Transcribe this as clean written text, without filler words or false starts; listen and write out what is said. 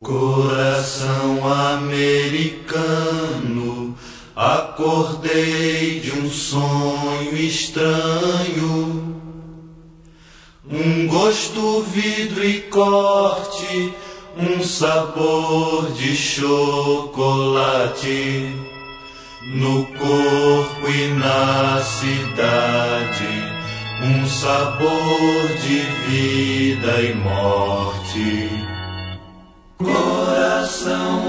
Coração americano, acordei de um sonho estranho. Um gosto, vidro e corte, um sabor de chocolate no corpo e na cidade, um sabor de vida e morte. Coração